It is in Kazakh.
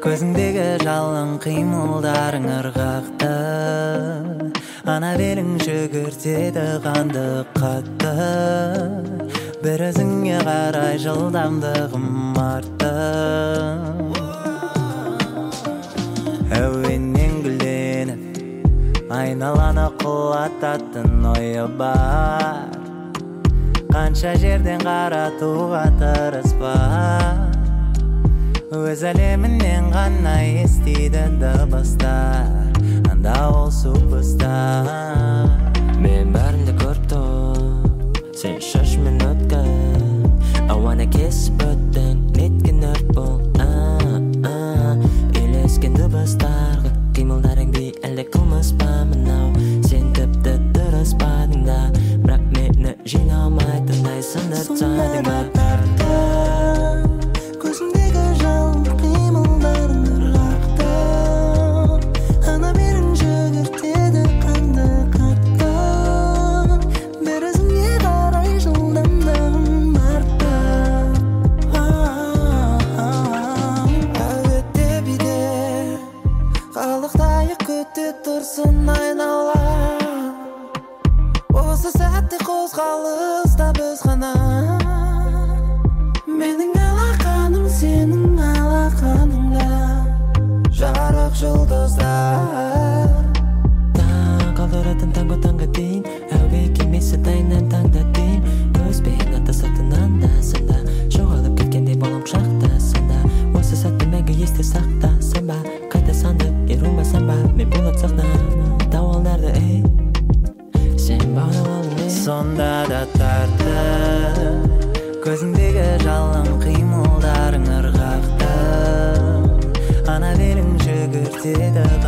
Көзіңдегі жалын қимылдарың ырғақты, ана белің жүгіртеді қанды қатты, бір өзіңе қарай жылдамдығым артты. Әуеннен гүлденіп айналаны құлататын ойы бар, қанша жерден қаратуға тырыспа, өз әлемінен ғана естиді дыбыстар, анда ол суперстар. Мен бәрінде көріп тұр, сен шашымен өткен, ауаны кесіп өттің, неткен өрт бұл. Үйлескен дыбыстарға қимылдарыңды әлде қылмыс па мынау, сен тіпті дұрыспадың да, бірақ мені жинамайтындай сындырып тастадың ба. Көзіңдегі жалын қимылдарың ырғақты, ана белің жүгіртеді қанды қатты, бір өзіңе қарай жылдамдығым артты. Әуетте биде қалықтайық, күте тұрсын айнала, осы сәтте қозғалыста біз ғана. Менің алақаным сенің алақаныңда, жарық жұлдыздар. Таң қалдыратын таңға дейін, әуе кемесі тайынан таңда дейін, көзбен атасатын анда-санда, жоғалып кеткендей болам шақтасында. Осы сәтті мәңгі есте сақтасын ба, қайта сандып ерумасам ба, мен болат сақтан тауалдарды, сен бағынып алдың. Сонда да тартты, көзіңдегі жалын қимылдарың ырғақты, ана белің жүгіртеді